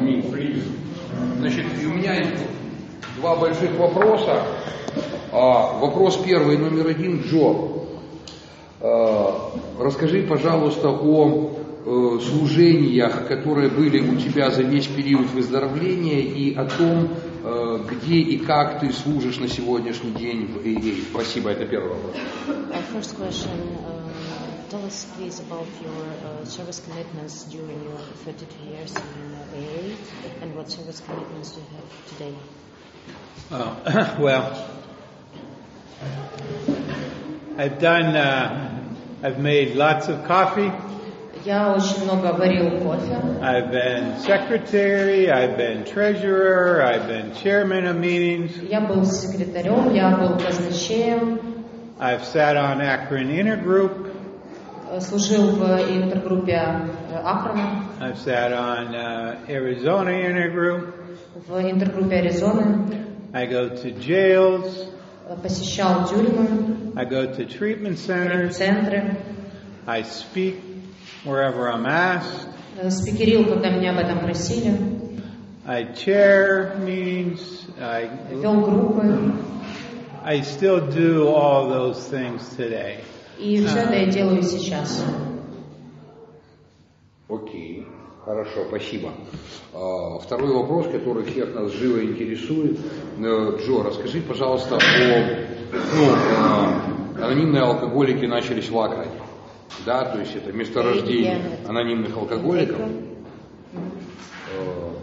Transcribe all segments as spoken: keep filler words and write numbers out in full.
Аминь. Значит, у меня есть два больших вопроса. А, вопрос первый, номер один, Джо. А, расскажи, пожалуйста, о э, служениях, которые были у тебя за весь период выздоровления, и о том, э, где и как ты служишь на сегодняшний день в эй эй. Спасибо, это первый вопрос. First question, uh, tell us please about your uh, service commitments during your thirty-two years in uh, A A, and what service commitments do you have today? Uh, well, I've done, uh, I've made lots of coffee. Я очень много варил кофе. I've been secretary, I've been treasurer, I've been chairman of meetings. Я был секретарем, я был казначеем. I've sat on Akron Intergroup. Служил в интергруппе Акрона. I've sat on uh, Arizona Intergroup. В интергруппе Аризоны. I go to jails. Посещал тюрьмы. I go to treatment centers. Центры. I speak wherever I'm asked. Спикерил, когда меня об этом просили. I chair meetings. I вел группы. I still do all those things today. И все это я делаю сейчас. Окей, okay. Хорошо, спасибо. Uh, второй вопрос, который всех нас живо интересует. Uh, Джо, расскажи, пожалуйста, о... Ну, uh, анонимные алкоголики начались в Акроне. Да, то есть это месторождение анонимных алкоголиков. Uh,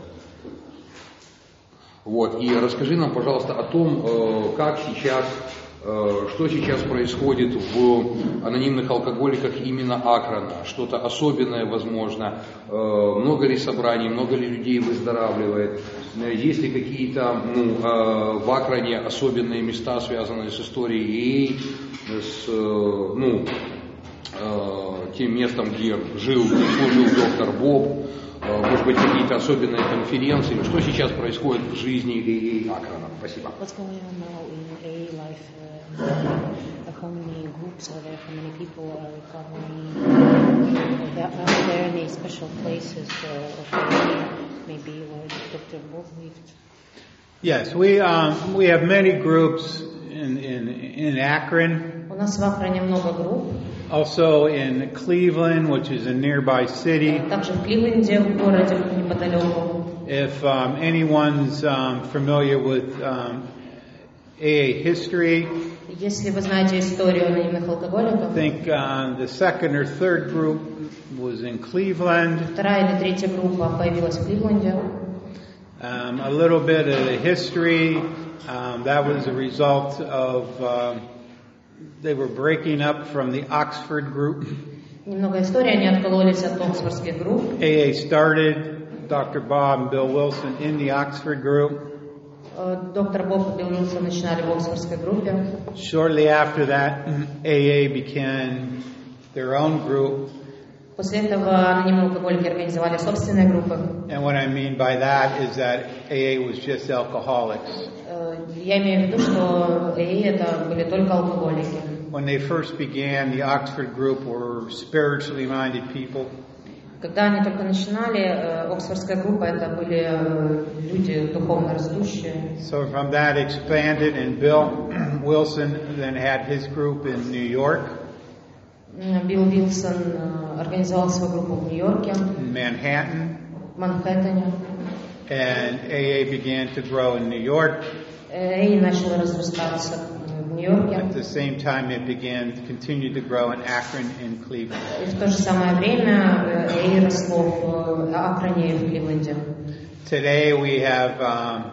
вот, и расскажи нам, пожалуйста, о том, uh, как сейчас... Что сейчас происходит в анонимных алкоголиках именно Акрона? Что-то особенное, возможно? Много ли собраний, много ли людей выздоравливает? Есть ли какие-то ну, в Акроне особенные места, связанные с историей эй эй, с ну, тем местом, где жил, где служил доктор Боб? Может быть, какие-то особенные конференции? Что сейчас происходит в жизни эй эй Акрона? Спасибо. How many groups are there? How many people are recovering? Are there any special places or maybe where Doctor Bob lived? Yes, we um, we have many groups in in in Akron. У нас в Акроне много групп. Also in Cleveland, which is a nearby city. Также в Кливленде, в городе неподалеку. If um, anyone's um, familiar with um, эй эй history, если вы знаете историю анонимных алкоголиков, I think uh, the second or third group was in Cleveland. Вторая или третья группа появилась в Кливленде. Um, a little bit of the history, um, that was a result of um, they were breaking up from the Oxford group. Немного истории, они откололись от оксфордских групп. эй эй started, Doctor Bob and Bill Wilson in the Oxford group. Доктор Боб и Билл Уилсон начинали в оксфордской группе. Shortly after that, эй эй began their own group. После этого анонимные алкоголики организовали собственные группы. And what I mean by that is that эй эй was just alcoholics. Я имею в виду, что эй эй это были только алкоголики. When they first began, the Oxford group were spiritually minded people. Когда они только начинали, оксфордская группа это были люди духовно растущие. So from that expanded, and Bill Wilson then had his group in New York. Билл Уилсон организовал свою группу в Нью-Йорке. In Manhattan. В Манхэттене. And эй эй began to grow in New York. эй эй начал разрастаться в Нью-Йорке. At the same time, it began to continue to grow in Akron and Cleveland. И в то же самое время эй эй росло в Акроне и в Кливленде. Today we have um,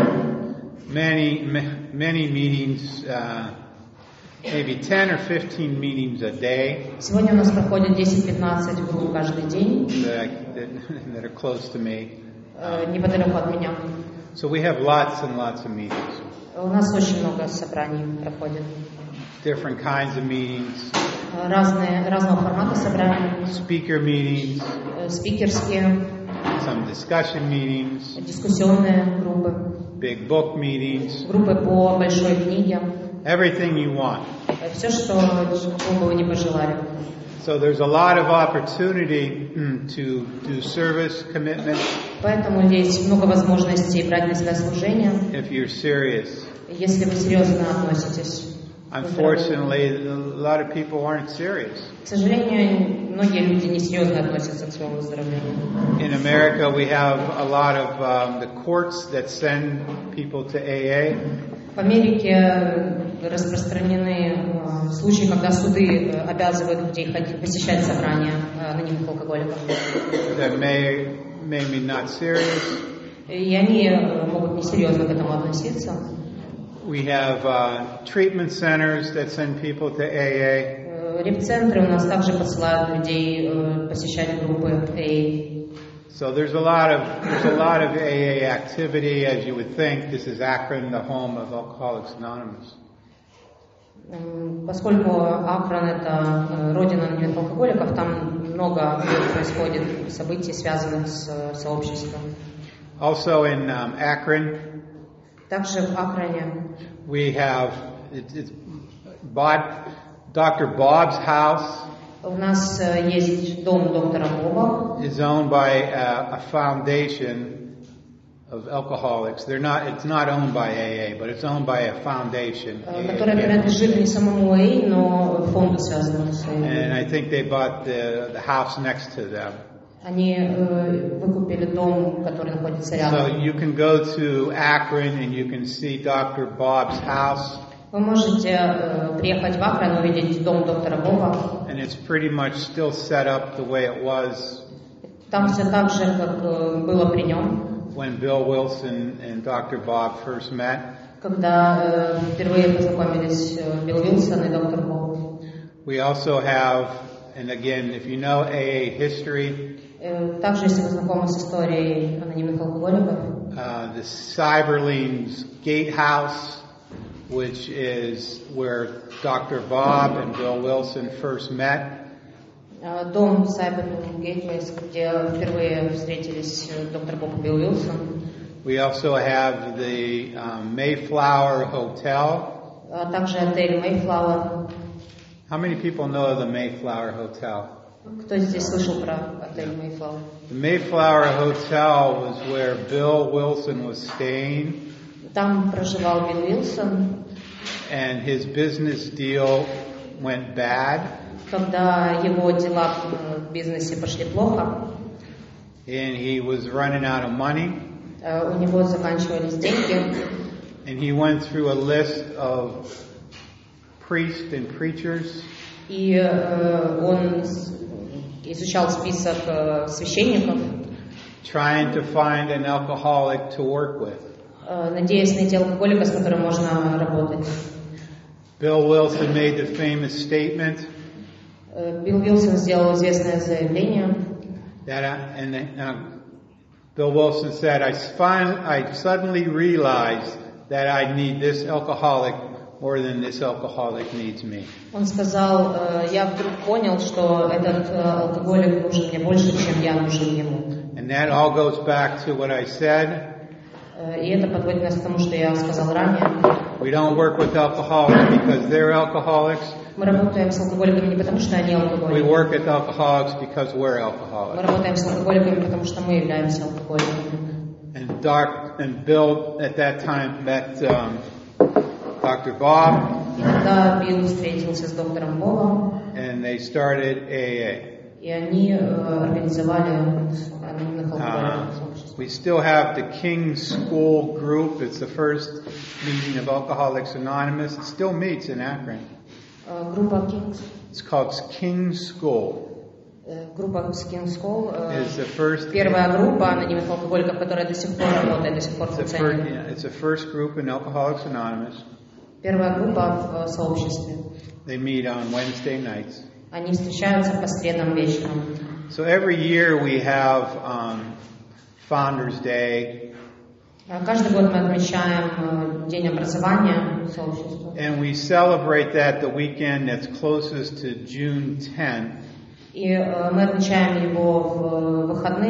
many, many meetings, uh, maybe ten or fifteen meetings a day. Сегодня у нас проходит десять-пятнадцать групп каждый день. That, that, that are close to me. Неподалеку от меня. So we have lots and lots of meetings. У нас очень много собраний проходит. Different kinds of meetings. Разные, разного формата собраний. Speaker meetings. Спикерские. Some discussion meetings. Дискуссионные группы. Big book meetings. Группы по большой книге. Everything you want. Все, что, что бы вы ни пожелали. So there's a lot of opportunity to do service commitment. Поэтому есть много возможностей брать на себя служение, if you're serious. если вы серьезно относитесь. Unfortunately, a lot of people aren't serious. К сожалению, многие люди не серьезно относятся к своему выздоровлению. In America, we have a lot of um, the courts that send people to A A. В Америке распространены э, случаи, когда суды обязывают людей ходить, посещать собрания э, анонимных алкоголиков. That may, may be not serious. И они могут несерьезно к этому относиться. We have uh, treatment centers that send people to A A. Реп-центры у нас также посылают людей э, посещать группы A A. So there's a lot of there's a lot of A A activity, as you would think. This is Akron, the home of Alcoholics Anonymous. Поскольку Акрон это родина анонимных алкоголиков, там много происходит событий, связанных с сообществом. Also in um, Akron, также в Акроне we have it, it's Bob, Doctor Bob's house. У нас есть дом доктора Боба. Is owned by a, a foundation of alcoholics. They're not. It's not owned by A A, but it's owned by a foundation. Которая принадлежит не самому A A, но фонду, связанному с A A. And I think they bought the the house next to them. Они выкупили дом, который находится рядом. So you can go to Akron and you can see Doctor Bob's house. Вы можете э, приехать в Акрон и увидеть дом доктора Боба. And it's pretty much still set up the way it was. Там все так же, как э, было при нем. When Bill Wilson and Doctor Bob first met. Когда э, впервые познакомились э, Билл Уилсон и доктор Боб. We also have, and again, if you know A A history. Э, также, если вы знакомы с историей анонимных алкоголиков. Uh, the Cyberleans Gatehouse, which is where Doctor Bob and Bill Wilson first met. Дом Cyberlean Gateways, где впервые встретились доктор Боб и Билл Уилсон. We also have the um, Mayflower Hotel. Также отель Mayflower. How many people know of the Mayflower Hotel? Кто здесь слышал про отель Mayflower? The Mayflower Hotel was where Bill Wilson was staying. Там проживал Билл Уилсон. And his business deal went bad. Когда его дела в бизнесе пошли плохо. And he was running out of money. У него заканчивались деньги. And he went through a list of priests and preachers. И э, он изучал список э, священников. Trying to find an alcoholic to work with. Надеясь найти алкоголика, с которым можно работать. Bill Wilson made the famous statement. Билл Уилсон сделал известное заявление. That I, and uh, Bill Wilson said, I, finally, I suddenly realized that I need this alcoholic more than this alcoholic needs me. Он сказал, я вдруг понял, что этот алкоголик нужен мне больше, чем я нужен ему. And that all goes back to what I said. И это подводит нас к тому, что я сказал ранее. We don't work with alcoholics because they're alcoholics. Мы работаем с алкоголиками не потому, что они алкоголики. We work with alcoholics because we're alcoholics. Мы работаем с алкоголиками, потому что мы являемся алкоголиками. And Doc and Bill at that time met um, Doctor Bob. И тогда Билл встретился с доктором Бобом. And they started A A. И они организовали анонимных алкоголиков. We still have the King's School group. It's the first meeting of Alcoholics Anonymous. It still meets in Akron. Группа King's. It's called King's School. Группа King's School. It's the first. Первая группа анонимных алкоголиков, которая до сих пор работает, до сих пор функционирует. It's the first group in Alcoholics Anonymous. Первая группа в сообществе. They meet on Wednesday nights. Они встречаются по средам вечером. So every year we have um, Founders Day. Каждый год мы отмечаем День образования сообщества. And we celebrate that the weekend that's closest to June tenth. И мы отмечаем его в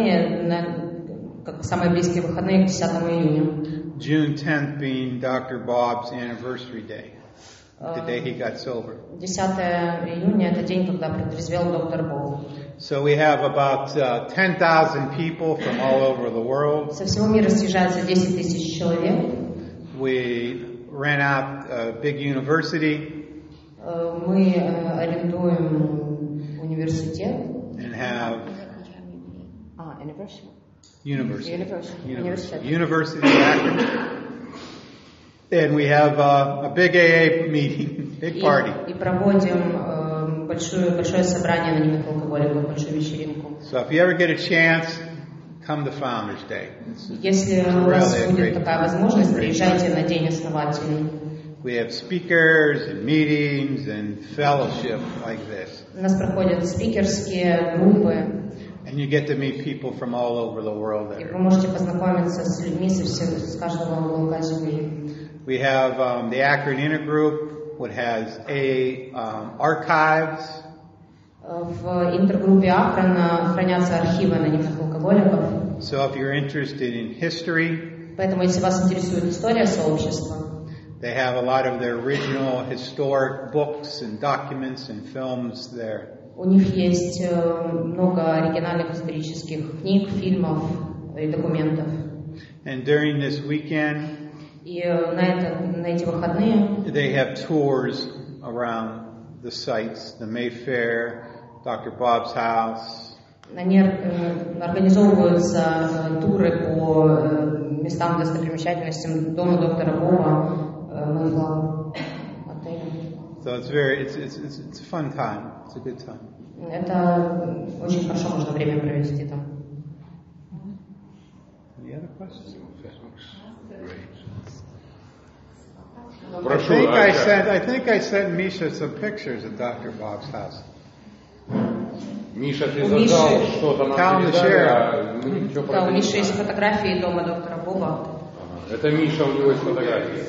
выходные, как самые близкие выходные, к десятому июня. June tenth being Doctor Bob's anniversary day. the day he got sober. десятого июня это день, когда протрезвел доктор Боб. So we have about uh, ten thousand people from all over the world. Со всего мира съезжается десять тысяч человек. We rent out a big university. Мы арендуем университет. And have Ah, university. University. University. University. University of Akron. And we have uh, a big A A meeting, big party. И, и проводим большое, большое собрание анонимных алкоголиков, большую вечеринку. So if you ever get a chance, come to Founders Day. Если у вас будет такая возможность, приезжайте на день основателей. We have speakers and meetings and fellowship like this. У нас проходят спикерские группы. And you get to meet people from all over the world И there. вы можете познакомиться с людьми со всех, с каждого уголка земли. We have um, the Akron Intergroup, which has a um, archives. В интергруппе Акрона хранятся архивы анонимных алкоголиков. So if you're interested in history, Поэтому, если вас интересует история сообщества, they have a lot of their original historic books and documents and films there. у них есть много оригинальных исторических книг, фильмов и документов. And during this weekend, И на, это, на эти выходные they have tours around the sites, the Mayfair, Doctor Bob's house. они организовываются туры по местам достопримечательностям дома доктора Боба, Mayflower отеля. So it's very, it's, it's, it's, it's a fun time. It's a good time. Это очень хорошо можно время провести там. Any other questions? I Прошу, think I Алька. sent, I think I sent Misha some pictures of Doctor Bob's house. Миша, ты У задал Миши- что-то нам Calm the передали, share. а мы ничего про Да, это у не Миши есть знаем. фотографии дома доктора Боба. Ага. Это Миша, у него есть фотографии.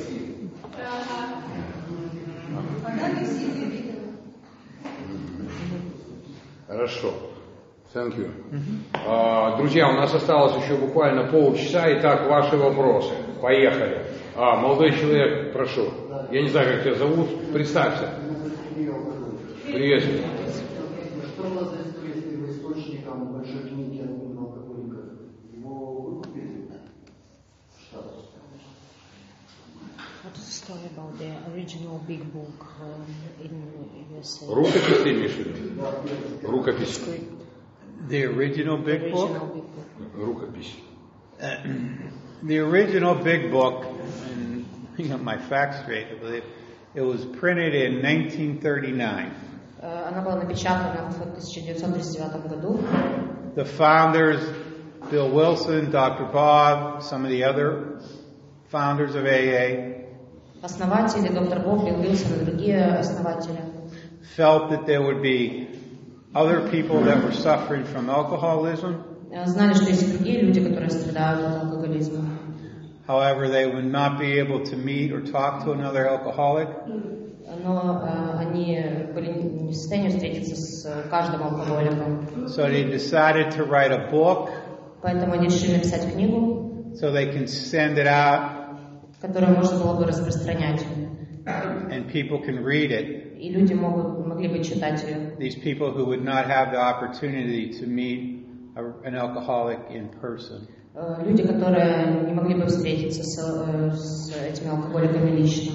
Хорошо. Thank you. А, друзья, у нас осталось еще буквально полчаса. Итак, ваши вопросы. Поехали. А, молодой человек, прошу. Я не знаю, как тебя зовут. Представься. Приветствую. Что у нас за известным источником большой книги анонимных алкоголиков? Его выкупили? Штатус. What is the story about the original big book um, in U S A? Рукопись ты имеешь в виду? Рукопись. Script, The original big book? original big book. Рукопись. The original big book, and you got my facts straight, I believe, it was printed in nineteen thirty-nine. Она была напечатана в тысяча девятьсот тридцать девятом году. The founders, Bill Wilson, Doctor Bob, some of the other founders of A A, Основатели, доктор Боб, Билл Уилсон и другие основатели felt that there would be other people that were suffering from alcoholism. знали, что есть другие люди, которые страдают от алкоголизма. However, they would not be able to meet or talk to another alcoholic. Но э, они были не в состоянии встретиться с каждым алкоголиком. So they decided to write a book Поэтому они решили написать книгу, so they can send it out которую можно было бы распространять. and people can read it. И люди могут, могли бы читать ее. These people who would not have the opportunity to meet a, an alcoholic in person. Э, Люди, которые не могли бы встретиться с, э, с этими алкоголиками лично.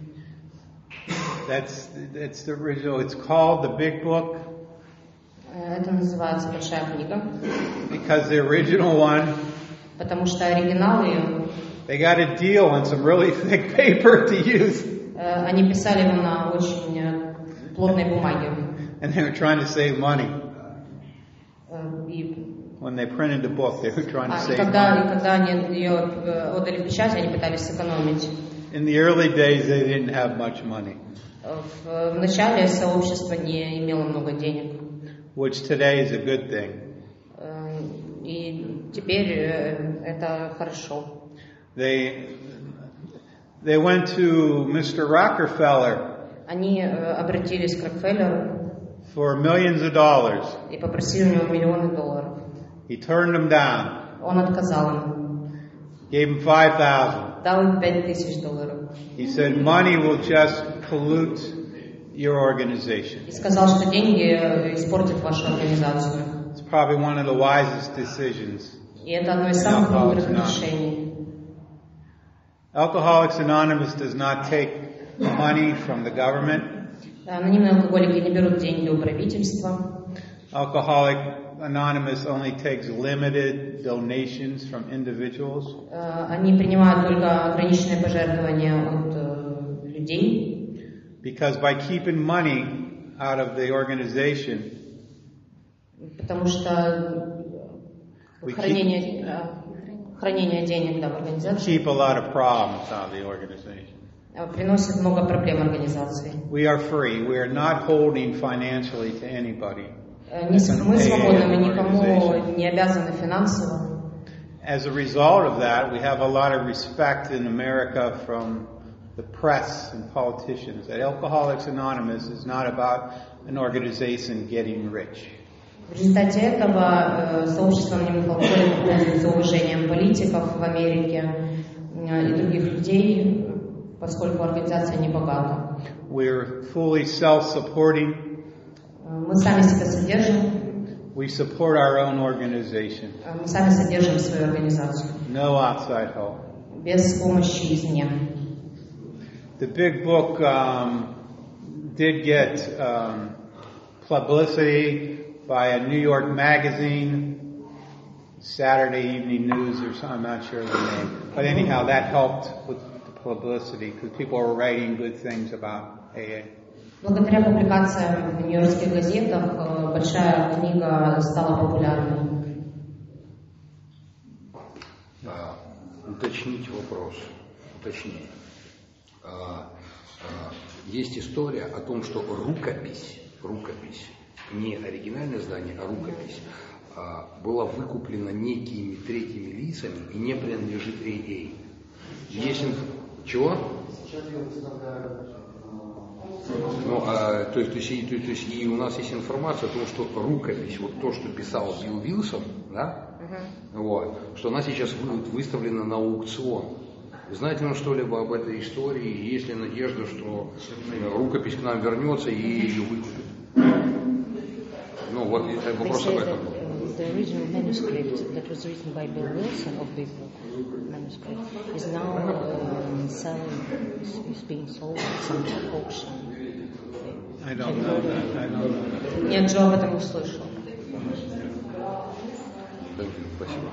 That's that's the original. It's called the Big Book Э, Это называется «Большая книга», because the original one, потому что оригинал ее, they got a deal on some really thick paper to use, э, они писали его на очень э, плотной бумаге. and they were trying to save money. Э, И, When they printed the book, they were trying to а, и, save когда, и money. когда они ее э, отдали в печать, они пытались сэкономить. In the early days, they didn't have much money, Э, В, в начале сообщество не имело много денег. which today is a good thing. Э, И теперь э, это хорошо. They they went to Mister Rockefeller Они э, обратились к Рокфеллеру for millions of dollars. и попросили у него миллионы долларов. He turned them down, Он отказал им. gave them five thousand. Дал им пять тысяч долларов. He said money will just pollute your organization. И сказал, что деньги испортят вашу организацию. It's probably one of the wisest decisions. И это одно из самых мудрых решений. Alcoholics Anonymous does not take money from the government. Анонимные алкоголики не берут деньги у правительства. Alcoholic Anonymous only takes limited donations from individuals. Они принимают только ограниченные пожертвования от людей. Because by keeping money out of the organization, потому что хранение, хранение денег, да, в организации keep a lot of problems out of the organization. Приносит много проблем организации. We are free. We are not holding financially to anybody. Мы свободны, мы никому не обязаны финансово. As a result of that, we have a lot of respect in America from the press and politicians that Alcoholics Anonymous is not about an organization getting rich. В результате этого сообщество анонимных алкоголиков пользуется уважением политиков в Америке и других людей, поскольку организация не богата. We're fully self-supporting. Мы сами себя содержим. We support our own organization. Мы сами содержим свою организацию. No outside help. Без помощи извне. The big book um, did get um, publicity by a New York magazine, Saturday Evening News or something, I'm not sure the name. But anyhow, that helped with the publicity because people were writing good things about A A. Благодаря публикациям в нью-йоркских газетах большая книга стала популярной. А, уточнить вопрос. Уточнить. А, а, есть история о том, что рукопись, рукопись, не оригинальное издание, а рукопись, а, была выкуплена некими третьими лицами и не принадлежит А А. Есть инф... Чего? Сейчас я выставляю. Ну, а, то, есть, то, есть, и, то, то есть и у нас есть информация о том, что рукопись, вот то, что писал Билл Вилсон, да, uh-huh. вот, что она сейчас будет выставлена на аукцион. Знаете ли что-либо об этой истории? Есть ли надежда, что рукопись к нам вернется и ее выкупит? Ну, вот вопрос об этом. The original manuscript that was written by Bill Wilson of Big Book manuscript is now um, selling, is, is being sold at some auction. I don't know that. I don't know that. Нет, Джо об этом не слышал. Спасибо.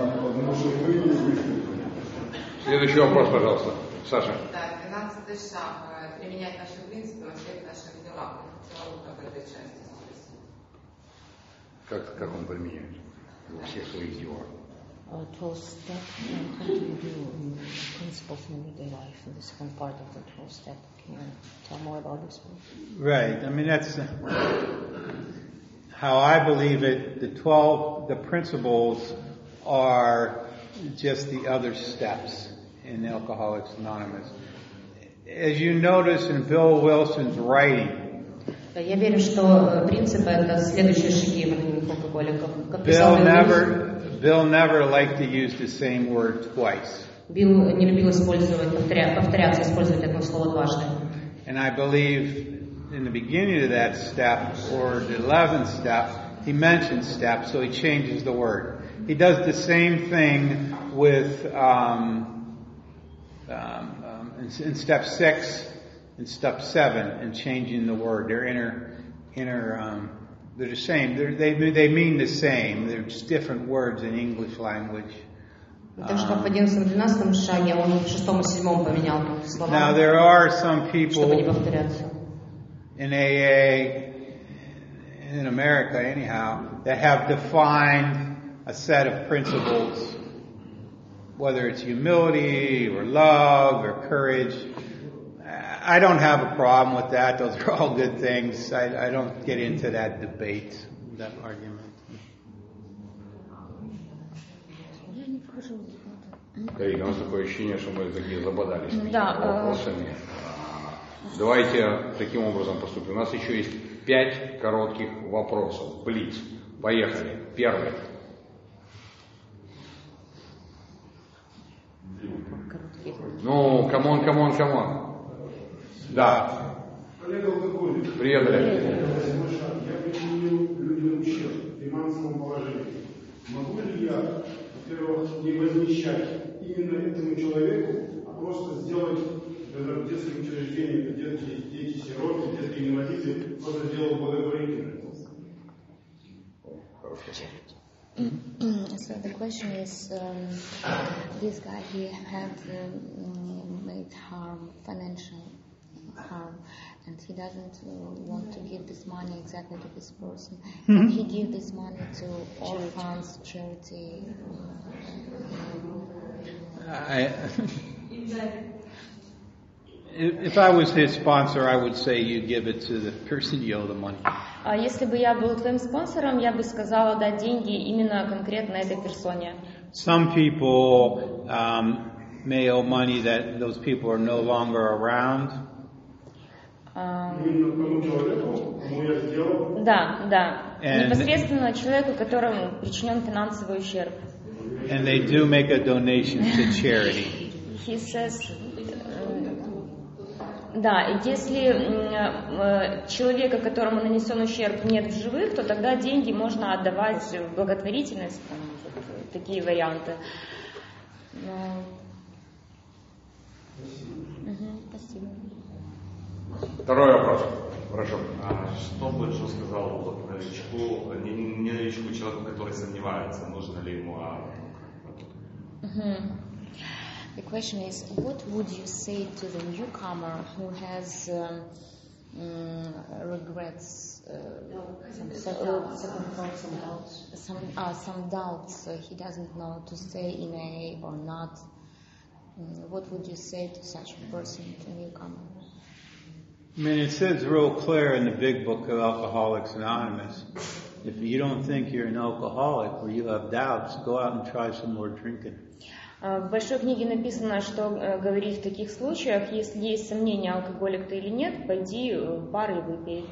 Следующий вопрос, пожалуйста. Саша. Да, двенадцатый шаг. Применять наши принципы во всех наших делах. Как в этой части. Как, как он применяет во всех своих делах? Uh, twelve step, and what do you do in principles in everyday life in the second part of the twelve step? Can you tell more about this one? Right. I mean, that's uh, how I believe it. The twelve, the principles are just the other steps in Alcoholics Anonymous. As you notice in Bill Wilson's writing, Я верю, что принципы это следующие шаги в анонимных алкоголиках. Bill never, Bill never liked to use the same word twice. Билл не любил использовать, повторя, повторяться, использовать одно слово дважды. And I believe in the beginning of that step, or the eleventh step, he mentions step, so he changes the word. He does the same thing with um, um, um, in, in step six and step seven, and changing the word. They're inner, inner. Um, they're the same. They're, they they mean the same. They're just different words in English language. Так что в одиннадцатом-двенадцатом шаге он в шестом и седьмом поменял слова. Now there are some people чтобы не повторяться. in A A, in America anyhow, that have defined a set of principles, whether it's humility or love or courage. I don't have a problem with that. Those are all good things. I, I don't get into that debate, that argument. Коллеги, у нас такое ощущение, что мы такие забодались Да, вопросами. Давайте таким образом поступим. У нас еще есть пять коротких вопросов. Блиц. Поехали. Первый. give him. Ну, камон, камон, камон. Да. Коллега алкоголик. Привет, дорогой. Я причинил людям ущерб в финансовом положении. Могу ли я, во-первых, не возмещать именно этому человеку, а просто сделать в детском учреждении, детки, дети, сироты, детки инвалиды, просто сделать благотворительность? So the question is, um, this guy, he had um, made harm, financial harm, and he doesn't uh, want to give this money exactly to this person. Mm-hmm. Can he give this money to orphans, charity? I, if I was his sponsor, I would say you give it to the person you owe the money. А если бы я был твоим спонсором, я бы сказала дать деньги именно конкретно этой персоне. Some people um, may owe money that those people are no longer around. Да, да. And непосредственно человеку, которому причинен финансовый ущерб. And they do make a donation to charity. He says, да, если э, человека, которому нанесен ущерб, нет в живых, то тогда деньги можно отдавать в благотворительность, там, вот, такие варианты. Но... Угу, спасибо. Второй вопрос. Прошу. А что бы Джо сказал вот, новичку, не, не новичку, человеку, который сомневается, нужно ли ему... А... Mm-hmm. The question is, what would you say to the newcomer who has um, um, regrets, uh, some, Second, second thoughts and doubts. some, uh, some doubts, uh, he doesn't know to stay in A A or not. Um, what would you say to such a person, to newcomer? I mean, it says real clear in the big book of Alcoholics Anonymous, if you don't think you're an alcoholic or you have doubts, go out and try some more drinking. В большой книге написано, что говорить в таких случаях, если есть сомнения, алкоголик ты или нет, пойди в бар и выпей.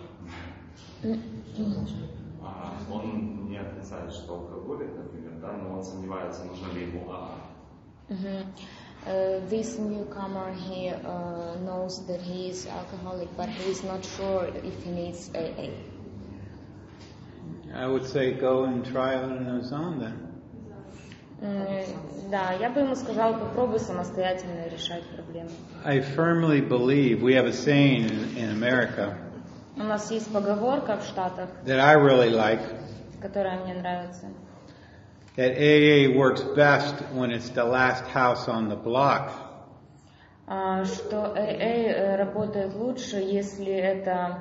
А, он не отрицает, что алкоголик, например, да, но он сомневается, нужно ли ему АА. Mm-hmm. Uh, this newcomer, he uh, knows that he is alcoholic, but he is not sure if he needs A A. I would say go and try it on his own then. Mm, да, я бы ему сказала, попробуй самостоятельно решать проблемы. I firmly believe, we have a saying in, in America У нас есть поговорка в Штатах, that I really like, которая мне нравится. that A A works best when it's the last house on the block. Uh, что A A работает лучше, если это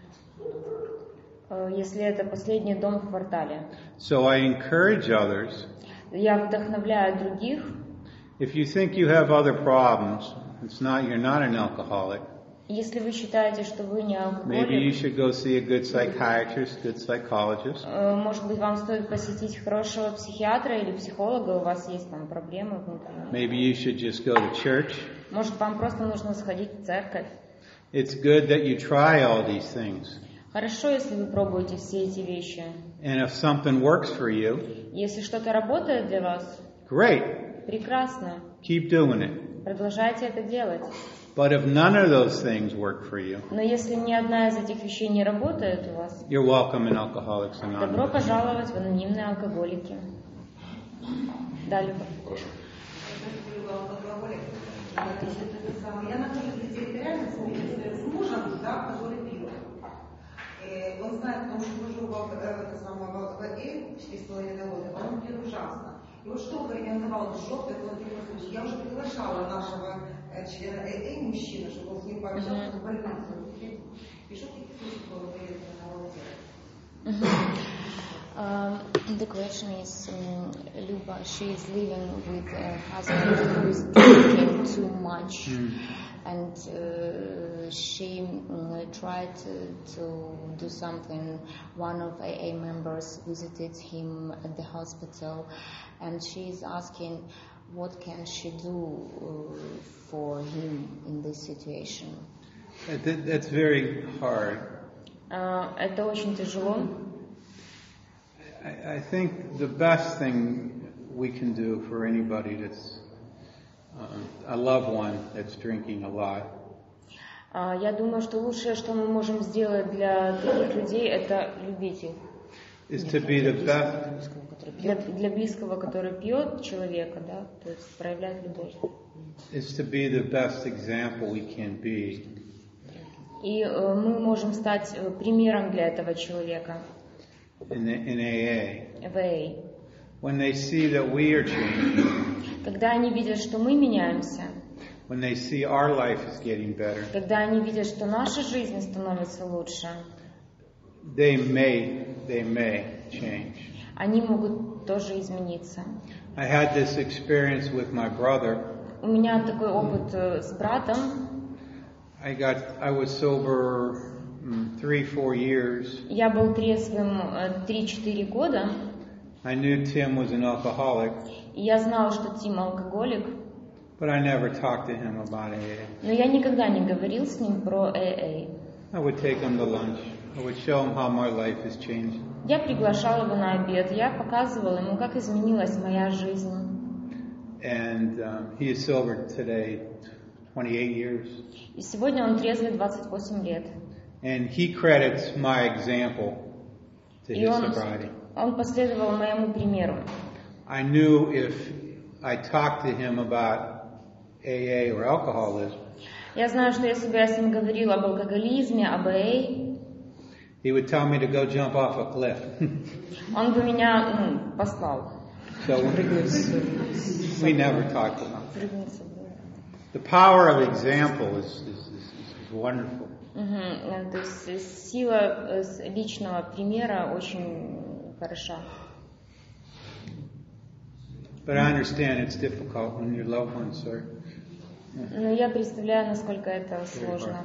uh, если это последний дом в квартале. So I encourage others, Я вдохновляю других. if you think you have other problems, it's not, you're not an alcoholic, Если вы считаете, что вы не maybe you алкоголик, should go see a good psychiatrist, good psychologist. uh, может быть, вам стоит посетить хорошего психиатра или психолога, у вас есть там проблемы внутренние. Maybe you should just go to church. Может, вам просто нужно сходить в церковь. It's good that you try all these things. Хорошо, если вы пробуете все эти вещи. And if something works for you, Если что-то работает для вас, great. прекрасно. Keep doing it. Продолжайте это делать. But if none of those things work for you, Но если ни одна из этих вещей не работает у вас, you're welcome in Alcoholics добро Anonymous. пожаловать в анонимные алкоголики. Далее. Я нахожусь в территориальном сообществе с мужем, да, который пьет. Он знает, потому что мы живем в это самое в воде четыре с половиной года, а он пьет ужасно. И вот что организовал Джо, это вот такой случай. Я уже приглашала нашего члена эй эй, мужчину, чтобы он с ним пообщался, в больницу. И что такие случаи было появиться на Um, the question is, um, Luba, she is living with a husband who is drinking too much, Mm. and uh, she um, tried to, to do something. One of A A members visited him at the hospital, and she is asking, what can she do uh, for him in this situation? That- That's very hard. Uh, это очень тяжело. I I think the best thing we can do for anybody that's uh, a loved one that's drinking a lot. А, Я думаю, что лучшее, что мы можем сделать для таких людей, это любить их. Is to be the best. Для, для близкого, который пьет человека, да, то есть проявлять любовь. Is to be the best example we can be. И э, мы можем стать э, примером для этого человека. In, the, in A A. В А. When they see that we are changing. Когда они видят, что мы меняемся. When they see our life is getting better. Когда они видят, что наша жизнь становится лучше. They may, they may change. Они могут тоже измениться. I had this experience with my brother. У меня такой опыт э, с братом. I got, I was sober um, three, four years. Я был трезвым э, три-четыре года. I knew Tim was an alcoholic. И я знала, что Тим алкоголик. But I never talked to him about A A. Но я никогда не говорил с ним про А А. I would take him to lunch. I would show him how my life has changed. Я приглашала его на обед. Я показывала ему, как изменилась моя жизнь. And um, he is sober today, twenty-eight years. И сегодня он трезвый двадцать восемь лет. And he credits my example to И his он, sobriety. он последовал моему примеру. I knew if I talked to him about A A or alcoholism, Я знаю, что если бы я с ним говорила об алкоголизме, об А А, he would tell me to go jump off a cliff. он бы меня ну, послал. So we never talked about it. The power of example is, is, is, is wonderful. Угу. То есть сила личного примера очень хороша. But I understand it's difficult when your loved ones are. Но я представляю, насколько это сложно.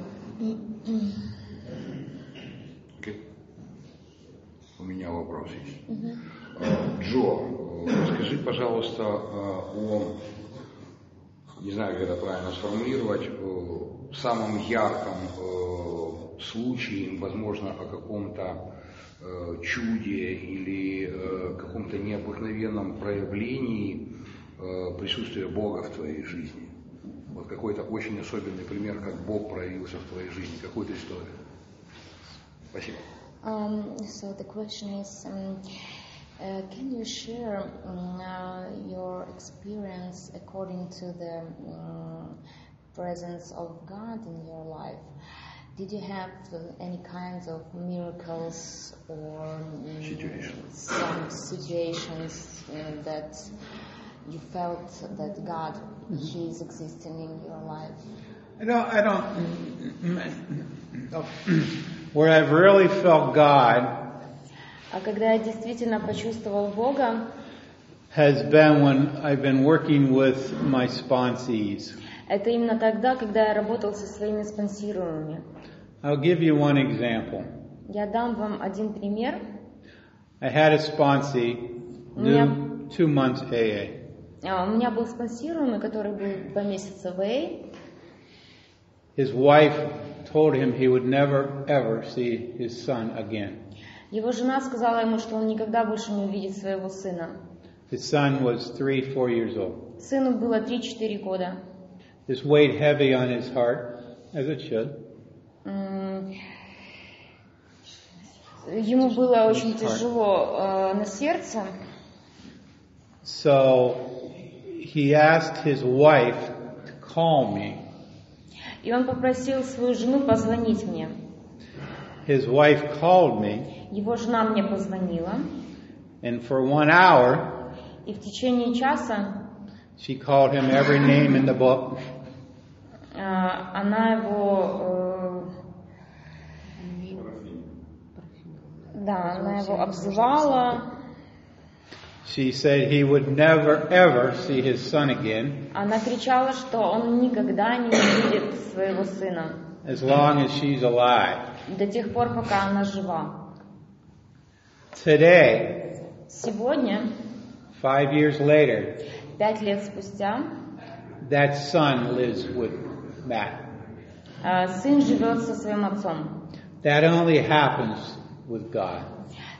Okay. У меня вопрос есть. Uh-huh. Джо, скажи, пожалуйста, о, не знаю, как это правильно сформулировать, самом ярком случае, возможно, о каком-то чуде или каком-то необыкновенном проявлении присутствия Бога в твоей жизни. Вот какой-то очень особенный пример, как Бог проявился в твоей жизни, какую-то историю. Спасибо. Um, so the question is, um, uh, can you share um, uh, your experience according to the um, presence of God in your life? Did you have uh, any kinds of miracles or um, situations. some situations uh, that you felt that God, mm-hmm. He is existing in your life? I don't, I don't, where I've really felt God А когда я действительно почувствовал Бога, has been when I've been working with my sponsees. Это именно тогда, когда я работал со своими спонсируемыми. I'll give you one example. Я дам вам один пример. I had a sponsee, new two months A A. У меня был спонсируемый, который был два месяца в А А. His wife told him he would never ever see his son again. Его жена сказала ему, что он никогда больше не увидит своего сына. His son was three, four years old. Сыну было три-четыре года. This weighed heavy on his heart, as it should. Ему было очень тяжело э, на сердце. So he asked his wife to call me. И он попросил свою жену позвонить мне. His wife called me. Его жена мне позвонила. And for one hour, и в течение часа she called him every name in the book. Uh, она его, uh, да, она его обзывала. She said he would never ever see his son again. Она кричала, что он никогда не увидит своего сына. As long as she's alive. До тех пор, пока она жива. Today, сегодня, five years later, пять лет спустя, that son lives with Matt. Uh, сын живет со своим отцом. That only happens with God.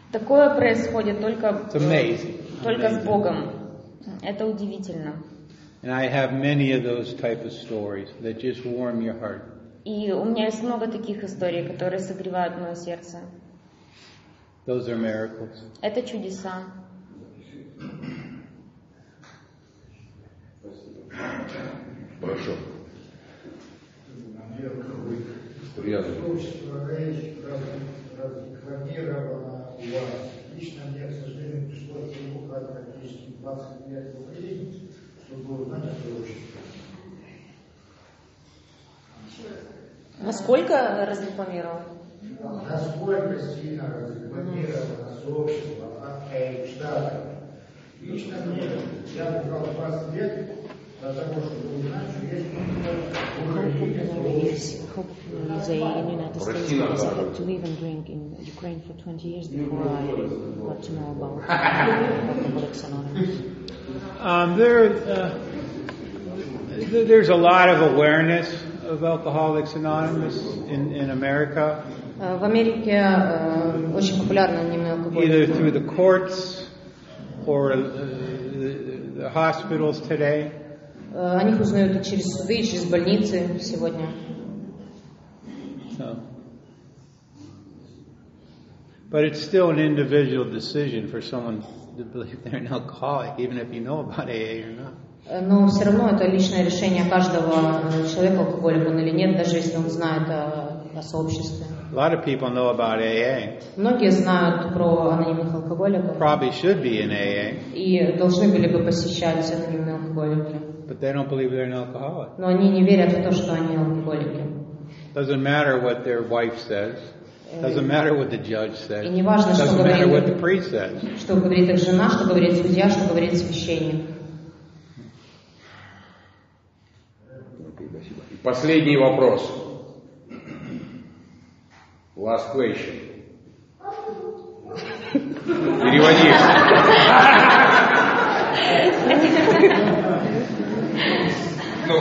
Такое происходит только, It's amazing. только amazing. с Богом. Это удивительно. And I have many of those type of stories that just warm your heart. И у меня есть много таких историй, которые согревают мое сердце. Those are miracles. Это чудеса. Прошу. Общество разрекламировано у вас. Лично мне, к сожалению, пришлось буквально практически двадцать лет в Украине, чтобы узнать это общество. Насколько разрекламировано? Насколько сильно разрекламировано сообщество эй Штатов. Лично мне, я брал двадцать лет для того, чтобы узнать, что есть How popular is A A in the United States? Because I had to live and drink in Ukraine for twenty years before I got to know about Alcoholics Anonymous. Um, there, uh, there's a lot of awareness of Alcoholics Anonymous in, in America. В Америке э, очень популярны анонимные алкоголики. Either through the courts or uh, the, the hospitals today. О них узнают и через суды, и через больницы сегодня. So, but it's still an individual decision for someone to believe they're an alcoholic, even if you know about A A or not. Но все равно это личное решение каждого человека, алкоголик он или нет, даже если он знает о, о сообществе. A lot of people know about A A. Многие знают про анонимных алкоголиков. Probably should be in A A. И должны были бы посещать анонимные алкоголики. But they don't believe they're an alcoholic. Но они не верят в то, что они алкоголики. Doesn't matter what their wife says. Doesn't matter what the judge says. И не важно, что Doesn't matter what the говорит, priest says. что говорит их жена, что говорит судья, что говорит священник. Последний вопрос. Last question. Переводи. Ну.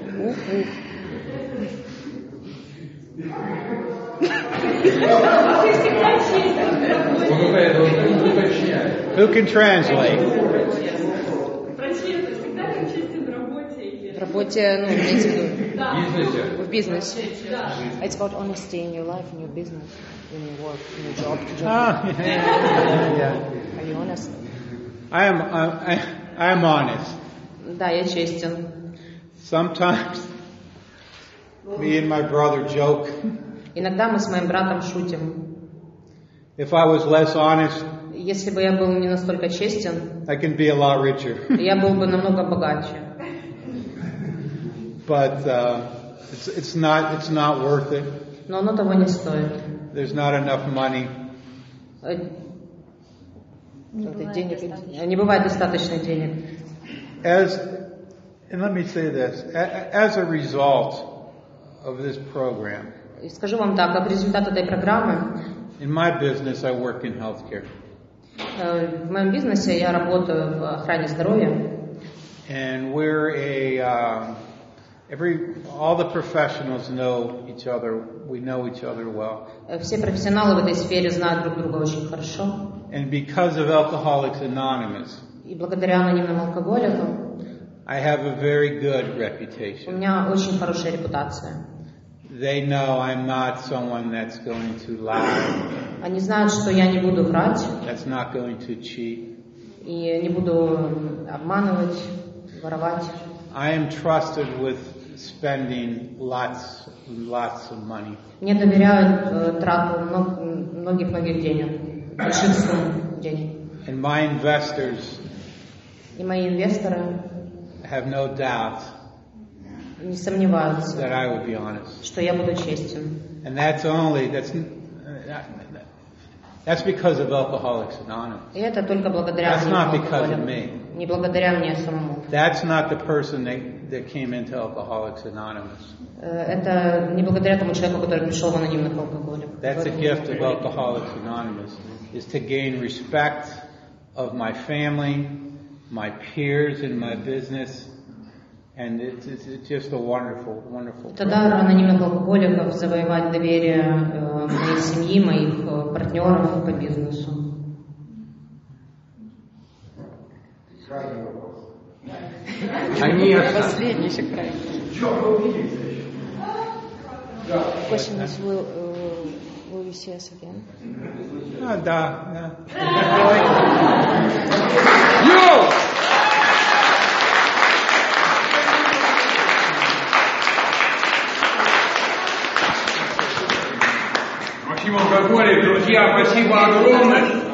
Who can translate? В работе, ну, имеется в виду, в бизнесе. It's about honesty in your life, in your business, in your work, in your job. job. Ah, yeah, yeah. Are you honest? I am. I, I am honest. Да, я честен. Sometimes me and my brother joke. Иногда мы с моим братом шутим. If I was less honest, если бы я был не настолько честен, I can be a lot richer. я был бы намного богаче. But uh, it's it's not it's not worth it. Но оно того не стоит. There's not enough money. Денег, не бывает достаточно денег. As and let me say this, as a result of this program. И скажу вам так, как результат этой программы. In my business, I work in healthcare. В моем бизнесе я работаю в охране здоровья. And we're a uh, every all the professionals know each other. We know each other well. Все профессионалы в этой сфере знают друг друга очень хорошо. And because of Alcoholics Anonymous, и благодаря анонимным алкоголикам, I have a very good reputation. У меня очень хорошая репутация. They know I'm not someone that's going to lie. Они знают, что я не буду врать. That's not going to cheat. И не буду обманывать, воровать. I am trusted with spending lots, lots of money. Мне доверяют э, трату многих-многих денег, больших сумм денег. And my investors и мои инвесторы have no doubt не сомневаются, that I will be honest. Что я буду честен. And that's only that's that's because of Alcoholics Anonymous. И это только благодаря That's not because of me. Не благодаря мне самому. That's not the person that, that came into Alcoholics Anonymous. Это не благодаря тому человеку, который пришел в анонимных алкоголиков. That's a gift of Alcoholics Anonymous, is to gain respect of my family, my peers in my business, and it's, it's, it's just a wonderful, wonderful. Это дар анонимных алкоголиков завоевать доверие э, моей семьи, моих э, партнеров по бизнесу. Конечно. Последний еще край. Question is, will, uh, will you see us again? А, да, да. Йоу! Максим Алкоголик, друзья, спасибо огромное.